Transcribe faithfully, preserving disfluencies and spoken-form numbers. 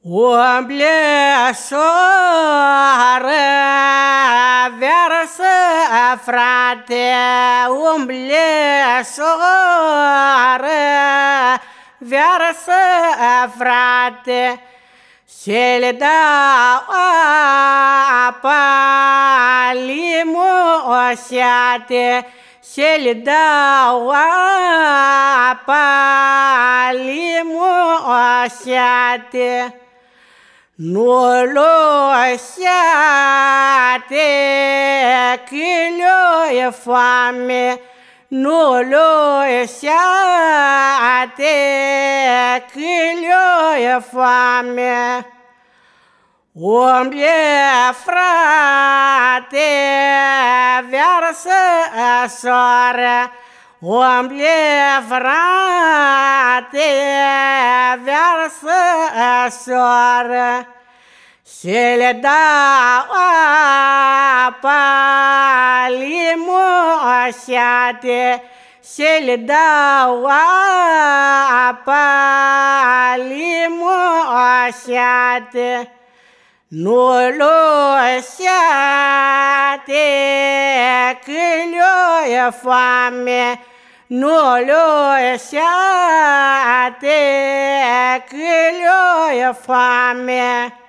Umble soare, versă, frate, umble soare, versă, frate, se le dau apa limoșate, se le dau apa limoșate. Nu luseate că le-o foame, nu luseate că le-o foame. Umble, frate, versă soare, umble, frate, versă soare, se le dau apa limoșate, se le dau apa limoșate. Nu luseate că le-o foame, nu luseate că le-o foame.